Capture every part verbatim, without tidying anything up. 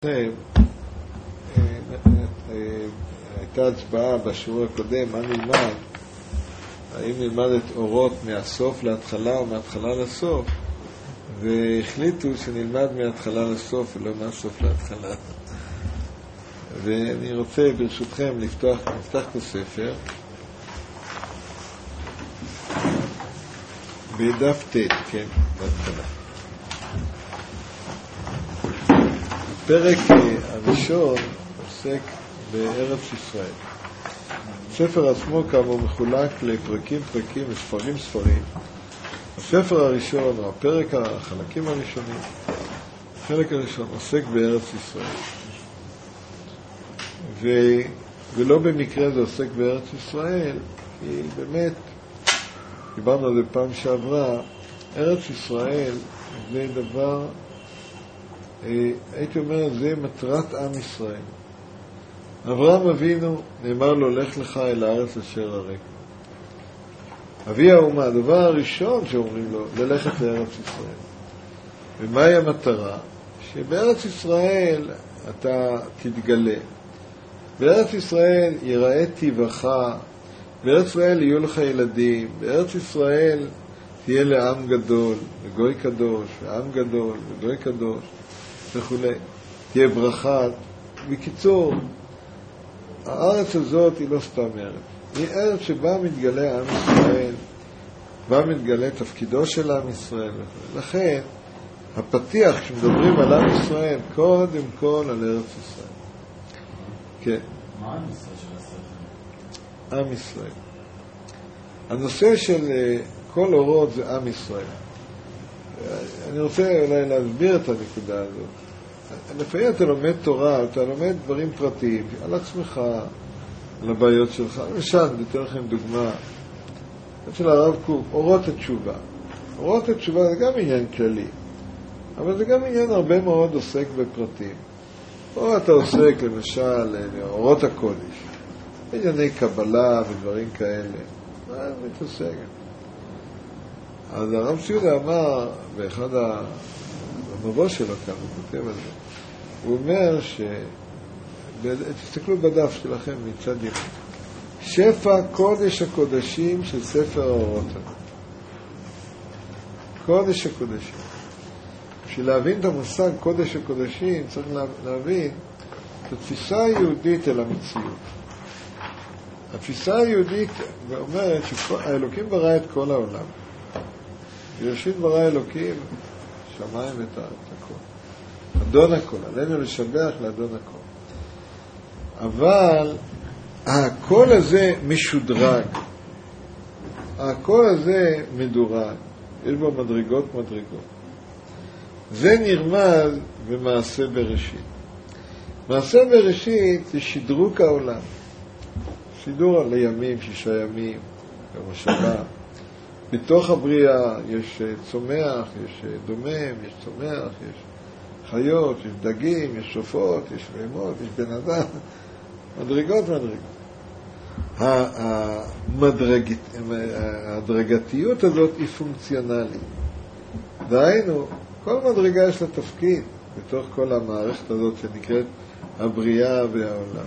הייתה הצבעה בשיעור הקודם, מה נלמד? האם נלמד את אורות מהסוף להתחלה או מההתחלה לסוף? והחליטו שנלמד מההתחלה לסוף ולא מהסוף להתחלה. ואני רוצה ברשותכם לפתוח, נפתח את הספר בדף ט', כן, בהתחלה. הפרק הראשון עוסק בארץ ישראל. הספר עצמו כאמור מחולק לפרקים פרקים וספרים ספרים. הספר הראשון או הפרק החלקים הראשונים, החלק הראשון עוסק בארץ ישראל. ו... ולא במקרה זה עוסק בארץ ישראל, כי באמת, דיברנו על זה פעם שעברה, ארץ ישראל זה דבר, הייתי אומר, זה מטרת עם ישראל. אברהם אבינו נאמר לו, לך לך אל הארץ אשר אראך. אבי האומה, הדבר הראשון שאומרים לו, ללכת לארץ ישראל. ומהי המטרה? שבארץ ישראל אתה תתגלה. בארץ ישראל ייראה טבעך, בארץ ישראל יהיו לך ילדים, בארץ ישראל תהיה לעם גדול, וגוי קדוש, ועם גדול, וגוי קדוש, וכו'. תהיה ברכה. בקיצור, הארץ הזאת היא לא סתם ארץ. היא ארץ שבה מתגלה עם ישראל, בה מתגלה תפקידו של עם ישראל וכו'. לכן, הפתיח כשמדברים על עם ישראל, קודם כל על ארץ ישראל. כן. מה עם ישראל של הספר? עם ישראל. הנושא של כל אורות זה עם ישראל. אני רוצה אולי להסביר את הנקודה הזאת. לפעמים אתה לומד תורה, אתה לומד דברים פרטיים, על עצמך, על הבעיות שלך. למשל, אני אתן לכם דוגמה. של הרב קוק, אורות התשובה. אורות התשובה זה גם עניין כללי, אבל זה גם עניין הרבה מאוד עוסק בפרטים. או אתה עוסק למשל אורות הקודש, ענייני קבלה ודברים כאלה. מה מתעסק? אז הרב ציודה אמר, באחד המבוא שלו כאן, הוא כותב על זה, הוא אומר ש... תסתכלו בדף שלכם מצד ימין. שפע קודש הקודשים של ספר האורות. קודש הקודשים. בשביל להבין את המושג קודש הקודשים, צריך להבין את התפיסה היהודית אל המציאות. התפיסה היהודית אומרת שהאלוקים ברא את כל העולם. בראשית ברא אלוקים, שמיים את הכל. אדון הכל, עלינו לשבח לאדון הכל. אבל הקול הזה משודרג. הקול הזה מדורג. יש בו מדרגות מדרגות. זה נרמז במעשה בראשית. מעשה בראשית זה שדרוג העולם. שידור לימים, שישה ימים, במושבה. בתוך הבריאה יש צומח, יש דומם, יש צומח, יש חיות, יש דגים, יש שופות, יש בהמות, יש בן אדם. מדרגות מדרגות. ההדרגתיות הזאת היא פונקציונלית. דהיינו, כל מדרגה יש לה תפקיד בתוך כל המערכת הזאת שנקראת הבריאה והעולם.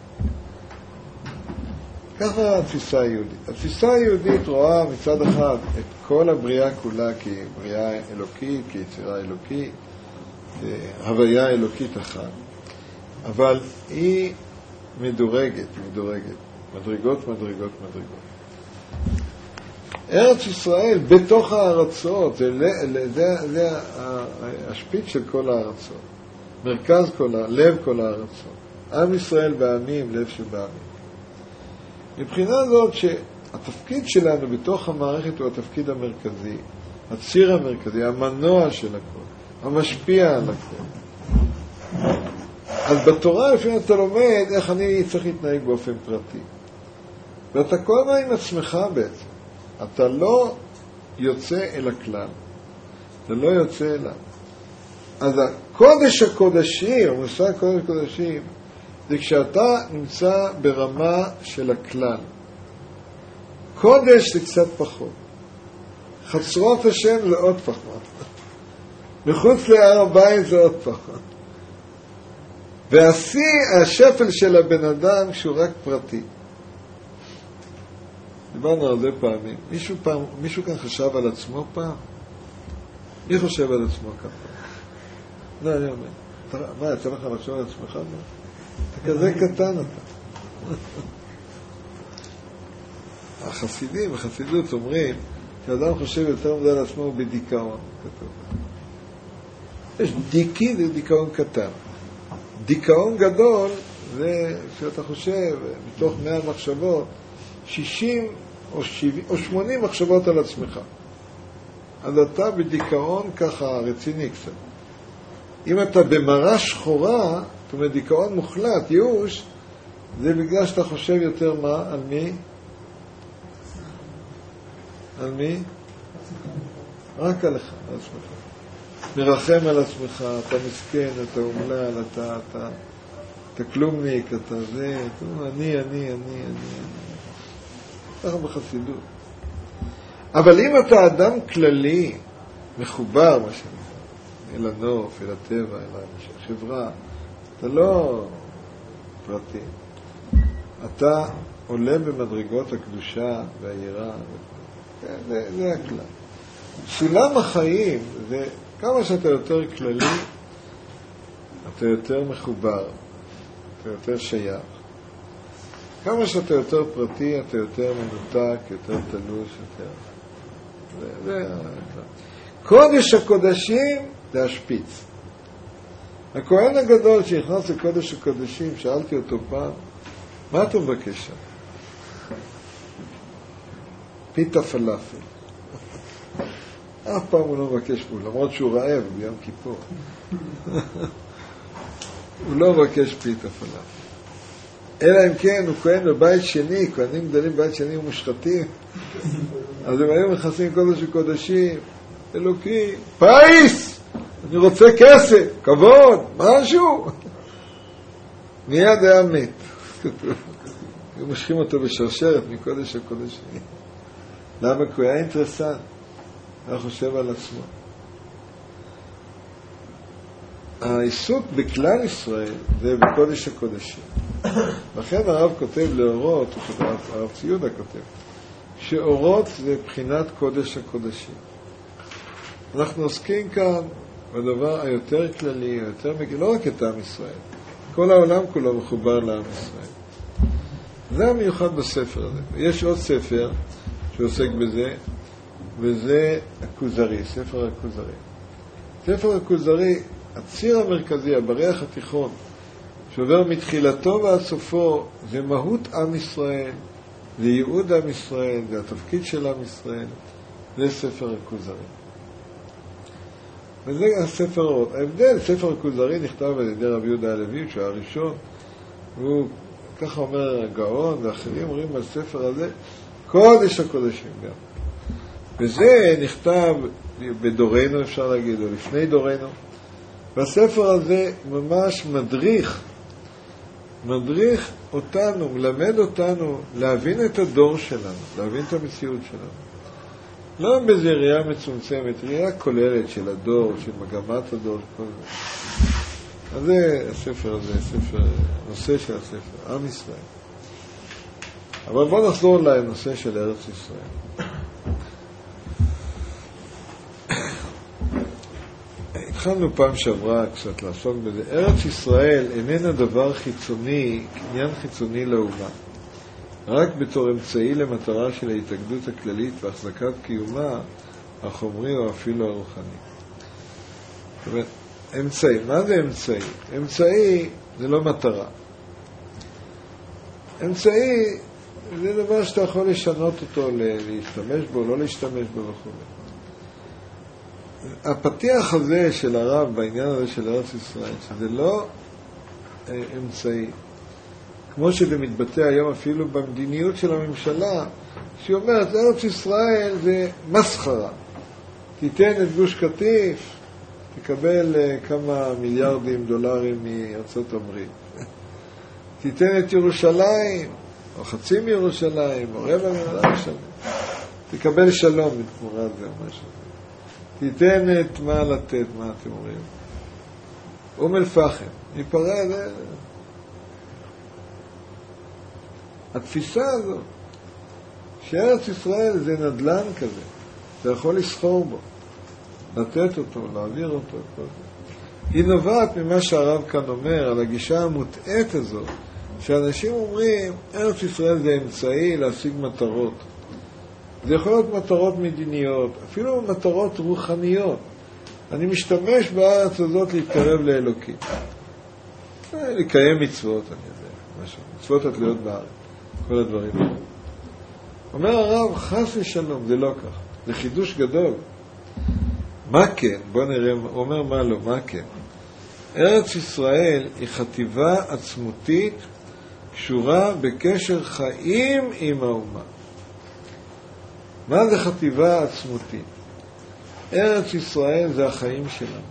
ככה התפיסה היהודית. התפיסה היהודית רואה מצד אחד את כל הבריאה כולה כבריאה אלוקית, כיצירה אלוקית, כהוויה אלוקית אחת. אבל היא מדורגת, מדורגת. מדרגות, מדרגות, מדרגות. ארץ ישראל בתוך הארצות, זה, זה, זה השפיץ של כל הארצות. מרכז כל, לב כל הארצות. עם ישראל בעמים, לב שבעמים. מבחינה זאת שהתפקיד שלנו בתוך המערכת הוא התפקיד המרכזי, הציר המרכזי, המנוע של הכל, המשפיע על הכל. אז בתורה לפעמים אתה לומד איך אני צריך להתנהג באופן פרטי. ואתה כל מה עם עצמך בעצם. אתה לא יוצא אל הכלל. אתה לא יוצא אליו. אז הקודש הקודשים, המושג קודש הקודשים, זה כשאתה נמצא ברמה של הכלל. קודש זה קצת פחות. חצרות השם זה עוד פחות. מחוץ להר הבית זה עוד פחות. והשיא, השפל של הבן אדם שהוא רק פרטי. דיברנו הרבה פעמים. מישהו, פעם, מישהו כאן חשב על עצמו פעם? מי חושב על עצמו ככה? לא, אני אומר. אתה, מה, יצא לך לחשוב על עצמך? מה? אתה כזה קטן אתה. החסידים, החסידות אומרים שאדם חושב יותר מדי על עצמו הוא בדיכאון. כתוב. יש דיקי זה דיכאון קטן. דיכאון גדול זה שאתה חושב מתוך מאה מחשבות שישים או שבעים או שמונים מחשבות על עצמך. אז אתה בדיכאון ככה רציני קצת. אם אתה במראה שחורה, זאת אומרת דיכאון מוחלט, ייאוש, זה בגלל שאתה חושב יותר מה? על מי? על מי? רק עליך, על עצמך. מרחם על עצמך, אתה מסכן, אתה אומלל, אתה, אתה, אתה כלומניק, אתה זה, אתה אומר, אני, אני, אני, אני, אני. ככה בחסידות. אבל אם אתה אדם כללי, מחובר, מה שנקרא, אל הנוף, אל הטבע, אל החברה, אתה לא פרטי. אתה עולה במדרגות הקדושה והיראה. כן, זה, זה הכלל. סולם החיים זה כמה שאתה יותר כללי, אתה יותר מחובר, אתה יותר שייך. כמה שאתה יותר פרטי, אתה יותר מנותק, יותר תלוש, יותר... זה, זה הכלל. קודש הקודשים זה השפיץ. הכהן הגדול שנכנס לקודש הקודשים, שאלתי אותו פעם, מה אתה מבקש שם? פיתה פלאפל. אף פעם הוא לא מבקש פה, למרות שהוא רעב ביום כיפור. הוא לא מבקש פיתה פלאפל. אלא אם כן הוא כהן בבית שני, כהנים גדולים בבית שני ומושחתים. אז הם היו נכנסים קודש וקודשים, אלוקי, פייס! אני רוצה כסף, כבוד, משהו. מיד היה מת. היו משכים אותו בשרשרת מקודש הקודשים. למה? כי הוא היה אינטרסנט. הוא חושב על עצמו. העיסוק בכלל ישראל זה בקודש הקודשים. לכן הרב כותב לאורות, הרב ציודה כותב, שאורות זה בחינת קודש הקודשים. אנחנו עוסקים כאן בדבר היותר כללי, היותר מגיע, לא רק את עם ישראל. כל העולם כולו מחובר לעם ישראל. זה המיוחד בספר הזה. יש עוד ספר שעוסק בזה, וזה הכוזרי, ספר הכוזרי. ספר הכוזרי, הציר המרכזי, הבריח התיכון, שעובר מתחילתו ועד סופו, זה מהות עם ישראל, זה ייעוד עם ישראל, זה התפקיד של עם ישראל, זה ספר הכוזרי. וזה הספר האות. ההבדל, ספר הכוזרי נכתב על ידי רבי יהודה הלוי, שהוא הראשון, והוא, ככה אומר הגאון, ואחרים אומרים על הספר הזה, קודש הקודשים גם. וזה נכתב בדורנו, אפשר להגיד, או לפני דורנו. והספר הזה ממש מדריך, מדריך אותנו, מלמד אותנו להבין את הדור שלנו, להבין את המציאות שלנו. לא באיזו ראייה מצומצמת, ראייה כוללת של הדור, של מגמת הדור, כל זה. אז זה הספר הזה, הספר, הנושא של הספר, עם ישראל. אבל בואו נחזור לנושא של ארץ ישראל. התחלנו פעם שעברה קצת לעסוק בזה. ארץ ישראל איננה דבר חיצוני, עניין חיצוני לאומה. רק בתור אמצעי למטרה של ההתאגדות הכללית והחזקת קיומה החומרי או אפילו הרוחני. זאת אומרת, אמצעי. מה זה אמצעי? אמצעי זה לא מטרה. אמצעי זה דבר שאתה יכול לשנות אותו, להשתמש בו, לא להשתמש בו וכו'. הפתיח הזה של הרב בעניין הזה של ארץ ישראל, שזה לא אה, אמצעי, כמו שזה מתבטא היום אפילו במדיניות של הממשלה, שהיא אומרת, ארץ ישראל זה מסחרה. תיתן את גוש קטיף, תקבל אה, כמה מיליארדים דולרים מארצות הברית. תיתן את ירושלים, או חצי מירושלים, או רבע מירושלים, תקבל שלום בתמורה זה או משהו. תיתן את מה לתת, מה אתם אומרים. אום אל-פחם, ניפרד. התפיסה הזאת, שארץ ישראל זה נדל"ן כזה, אתה יכול לסחור בו, לתת אותו, להעביר אותו, כל זה. היא נובעת ממה שהרב כאן אומר, על הגישה המוטעת הזאת, שאנשים אומרים, ארץ ישראל זה אמצעי להשיג מטרות. זה יכול להיות מטרות מדיניות, אפילו מטרות רוחניות. אני משתמש בארץ הזאת להתקרב לאלוקים. לקיים מצוות, אני יודע, משהו. מצוות התלויות בארץ, כל הדברים האלה. אומר הרב, חס ושלום, זה לא כך. זה חידוש גדול. מה כן? בוא נראה, הוא אומר מה לא, מה כן? ארץ ישראל היא חטיבה עצמותית קשורה בקשר חיים עם האומה. מה זה חטיבה עצמותית? ארץ ישראל זה החיים שלנו.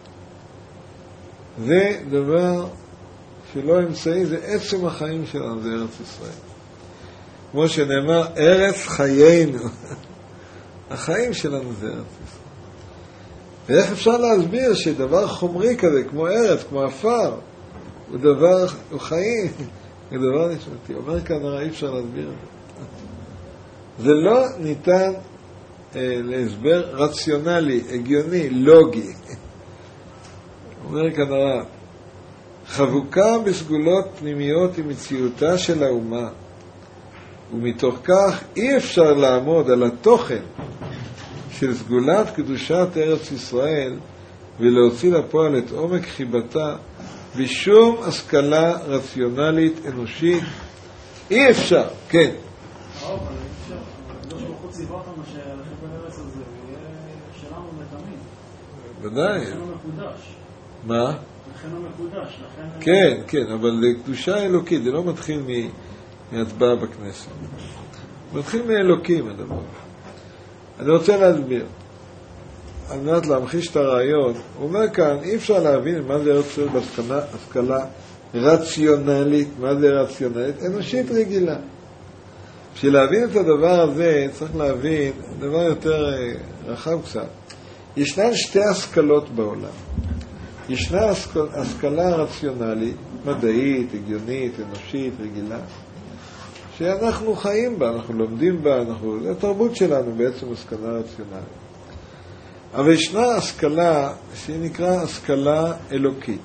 זה דבר שלא אמצעי, זה עצם החיים שלנו, זה ארץ ישראל. כמו שנאמר, ארץ חיינו. החיים שלנו זה ארץ ישראל. ואיך אפשר להסביר שדבר חומרי כזה, כמו ארץ, כמו אפר, הוא דבר, הוא חיים, הוא דבר נשמתי. אומר כאן, אי אפשר להסביר את זה. זה לא ניתן אה, להסבר רציונלי, הגיוני, לוגי. אומר כאן הרב, חבוקה בסגולות פנימיות עם מציאותה של האומה, ומתוך כך אי אפשר לעמוד על התוכן של סגולת קדושת ארץ ישראל ולהוציא לפועל את עומק חיבתה בשום השכלה רציונלית אנושית. אי אפשר, כן. אבל אי אפשר, הקדוש ברוך הוא ציווה אותנו שהחבל הארץ הזה יהיה שלנו לתמיד. ודאי. לכן הוא מקודש. מה? לכן הוא מקודש. כן, כן, אבל לקדושה אלוקית, זה לא מתחיל מהצבעה בכנסת. מתחיל מאלוקים הדבר. אני רוצה להסביר. על מנת להמחיש את הרעיון, הוא אומר כאן, אי אפשר להבין מה זה ארץ ישראל בהשכלה רציונלית, מה זה רציונלית, אנושית רגילה. בשביל להבין את הדבר הזה, צריך להבין דבר יותר רחב קצת. ישנן שתי השכלות בעולם. ישנה השכלה רציונלית, מדעית, הגיונית, אנושית, רגילה, שאנחנו חיים בה, אנחנו לומדים בה, אנחנו, זה התרבות שלנו בעצם השכלה רציונלית. אבל ישנה השכלה שהיא נקרא השכלה אלוקית.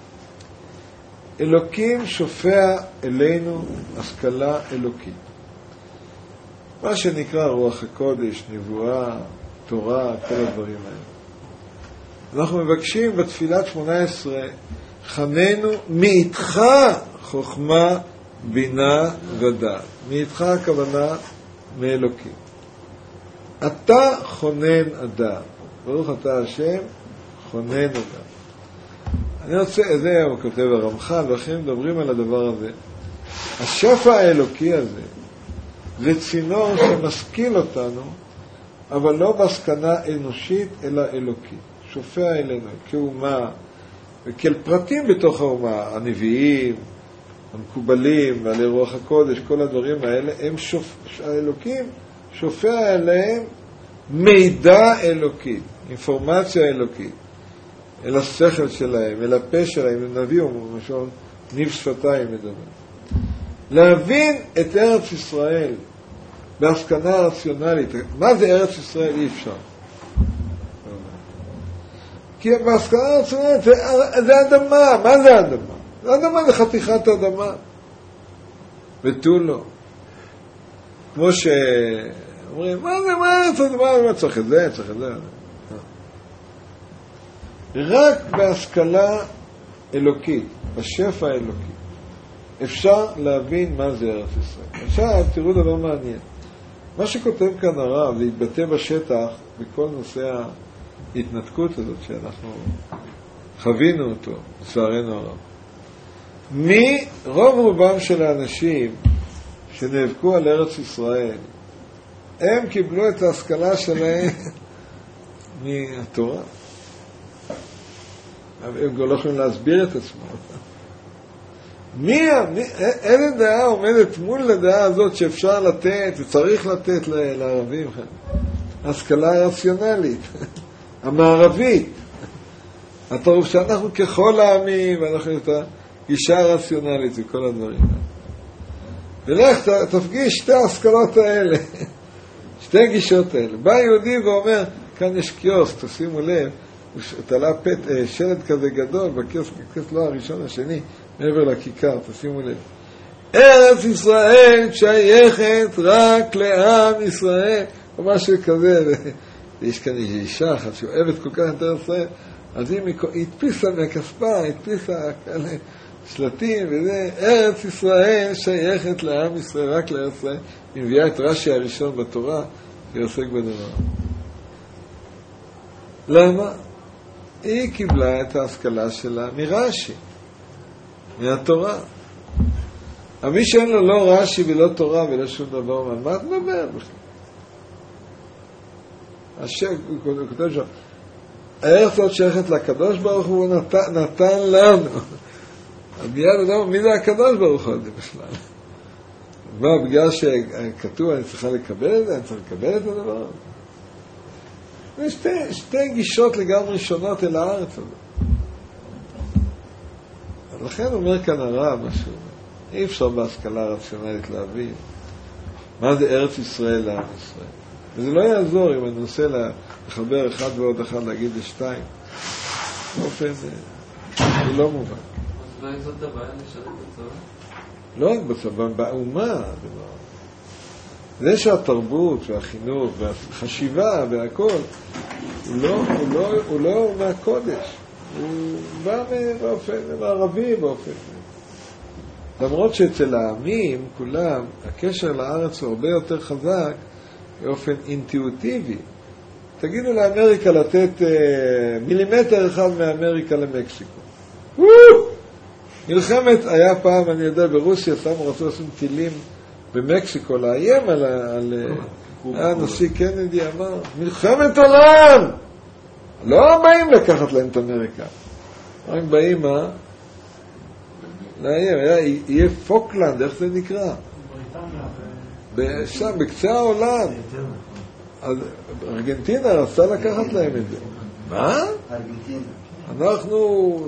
אלוקים שופע אלינו השכלה אלוקית. מה שנקרא רוח הקודש, נבואה, תורה, כל הדברים האלה. אנחנו מבקשים בתפילת שמונה עשרה, חננו מאיתך חוכמה, בינה ודעת. מאיתך הכוונה מאלוקים. אתה חונן הדעת. ברוך אתה השם, חונן הדעת. אני רוצה, זה הוא כותב הרמח"ל, ואחרים מדברים על הדבר הזה. השפע האלוקי הזה, זה צינור שמשכיל אותנו, אבל לא בהשכלה אנושית, אלא אלוקית. שופע אלינו כאומה, וכאל פרטים בתוך האומה, הנביאים, המקובלים, ועלי רוח הקודש, כל הדברים האלה, הם שופ... האלוקים שופע אליהם מידע אלוקי, אינפורמציה אלוקית, אל השכל שלהם, אל הפה שלהם, אל נביא, ומשול ניב שפתיים מדבר. להבין את ארץ ישראל בהשכלה רציונלית, מה זה ארץ ישראל? אי אפשר. כי בהשכלה רציונלית זה, זה אדמה, מה זה אדמה? זה אדמה, זה חתיכת אדמה. ותו לא. כמו שאומרים, מה זה, מה ארץ אדמה? מה צריך את זה? צריך את זה. רק בהשכלה אלוקית, בשפע האלוקי, אפשר להבין מה זה ארץ ישראל. עכשיו, תראו דבר מעניין. מה שכותב כאן הרב, להתבטא בשטח, בכל נושא ההתנתקות הזאת שאנחנו חווינו אותו, לצערנו הרב. מי רוב רובם של האנשים שנאבקו על ארץ ישראל, הם קיבלו את ההשכלה שלהם מהתורה. הם לא יכולים להסביר את עצמם. מי, מי, איזה דעה עומדת מול הדעה הזאת שאפשר לתת וצריך לתת לערבים? ההשכלה הרציונלית, המערבית. התרבות שאנחנו ככל העמים, ואנחנו את הגישה הרציונלית וכל הדברים האלה. ולך תפגיש שתי ההשכלות האלה, שתי גישות האלה. בא יהודי ואומר, כאן יש קיוסק, תשימו לב, הוא תלה פת, שלט כזה גדול בקיוסק, הקיוסק לא הראשון, השני, מעבר לכיכר, תשימו לב. ארץ ישראל שייכת רק לעם ישראל, או משהו כזה, ויש כאן אישה אחת שאוהבת כל כך את ארץ ישראל, אז היא הדפיסה מהכספה, הדפיסה כאלה שלטים, וזה, ארץ ישראל שייכת לעם ישראל, רק לארץ ישראל, היא מביאה את רש"י הראשון בתורה, שעוסק בדבר. למה? היא קיבלה את ההשכלה שלה מרש"י, מהתורה. אבל מי שאין לו לא רש"י ולא תורה ולא שום דבר, על מה את מדבר בכלל? השם, הוא כותב שם, הארץ הזאת שייכת לקדוש ברוך הוא, נתן, נתן לנו. מיד אדם, מי זה הקדוש ברוך הוא הזה בכלל? מה, בגלל שכתוב אני צריכה לקבל את זה, אני צריך לקבל את הדבר הזה? יש שתי, שתי גישות לגמרי שונות אל הארץ הזאת. לכן אומר כאן הרב משהו, אי אפשר בהשכלה הרציונלית להבין מה זה ארץ ישראל לעם ישראל. וזה לא יעזור אם אני עושה לחבר אחד ועוד אחד להגיד לשתיים. באופן, זה לא מובן. אז לא זאת הבעיה לשרת בצבא? לא רק בצבא, באומה. זה שהתרבות והחינוך והחשיבה והכל, הוא לא, הוא לא, הוא לא מהקודש. הוא בא באופן מערבי באופן. למרות שאצל העמים, כולם, הקשר לארץ הוא הרבה יותר חזק באופן אינטואיטיבי. תגידו לאמריקה לתת אה, מילימטר אחד מאמריקה למקסיקו. וואו! מלחמת, היה פעם, אני יודע, ברוסיה, שמו רצו לשים טילים במקסיקו, לאיים על, על היה נשיא קנדי אמר, מלחמת עולם! לא באים לקחת להם את אמריקה. הם באים, מה? לאיים, היה, יהיה פוקלנד, איך זה נקרא? שם, בקצה העולם. אז ארגנטינה רצתה לקחת להם את זה. מה? ארגנטינה. אנחנו...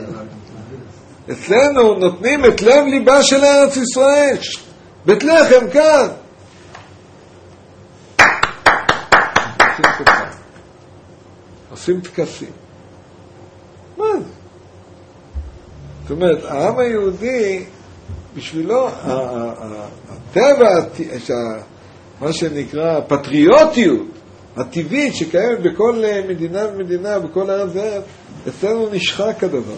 אצלנו נותנים את לב ליבה של ארץ ישראל. בית לחם כאן. עושים טקסים. מה זה? זאת אומרת, העם היהודי, בשבילו, הטבע, מה שנקרא פטריוטיות הטבעית שקיימת בכל מדינה ומדינה, בכל ארץ וארץ, אצלנו נשחק הדבר.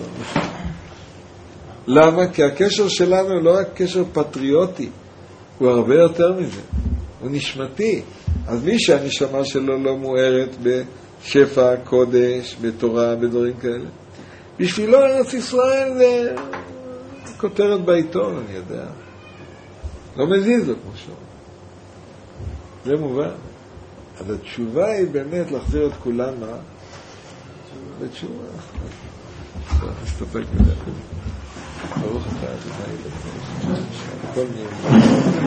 למה? כי הקשר שלנו הוא לא רק קשר פטריוטי, הוא הרבה יותר מזה. הוא נשמתי. אז מי שהנשמה שלו לא מוארת בשפע, קודש, בתורה, בדברים כאלה. בשבילו ארץ ישראל זה כותרת בעיתון, אני יודע. לא מזיז לו, כמו שאומר. זה מובן. אז התשובה היא באמת להחזיר את כולם, מה? בתשובה. נסתפק בזה. ברוך אתה, אדוני, הכל נהיה.